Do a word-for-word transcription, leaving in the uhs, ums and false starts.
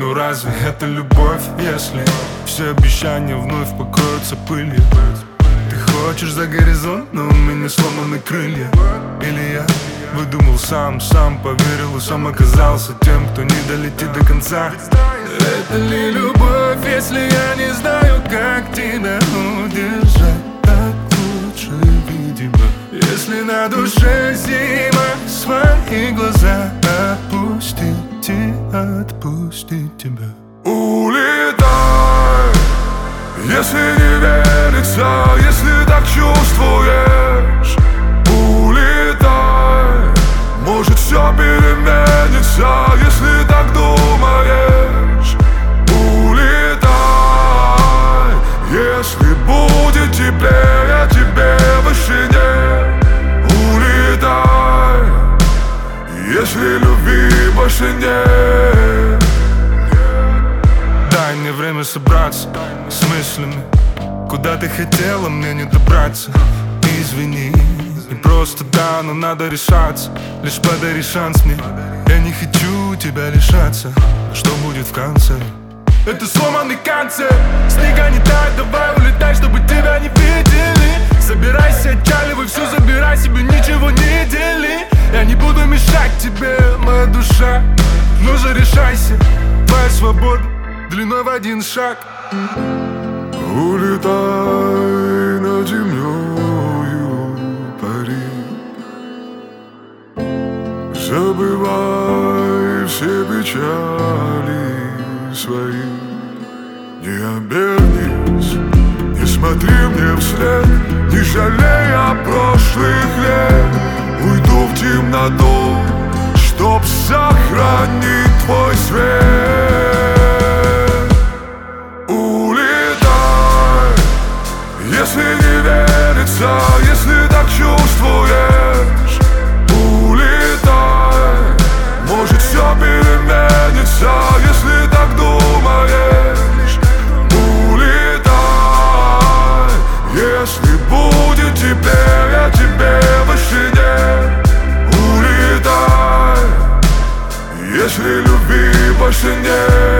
Ну разве это любовь, если все обещания вновь покроются пылью? Ты хочешь за горизонт, но у меня сломаны крылья. Или я выдумал сам, сам поверил и сам оказался тем, кто не долетит до конца. Это ли любовь, если я не знаю, как тебя удержать? Так лучше, видимо. Если на душе зима, свои глаза опустите, отпусти тебя. Улетай, если не верится, если так чувствуешь. Улетай, может все переменится, если так думаешь. Улетай, если будет теплее, тебе больше нет. Улетай, если любви больше нет. Дай мне время собраться с мыслями. Куда ты хотела, мне не добраться. Извини, не просто да, но надо решаться. Лишь подари шанс мне. Я не хочу тебя лишаться. Но что будет в конце? Это сломанный концерт. Снега не тает, давай улетай, чтобы тебя не видели. Собирайся, отчаливай, все забирай себе, ничего не дели. Я не буду мешать тебе, моя душа. Ну же решайся, твоя свобода длиной в один шаг. Улетай над землею, пари. Забывай все печали свои. Не обернись, не смотри мне вслед, не жалей о прошлых лет. Уйду в темноту, чтоб сохранить твой свет. Если не верится, если так чувствуешь. Улетай, может все переменится, если так думаешь. Улетай, если будет теплее, тебе больше нет. Улетай, если любви больше нет.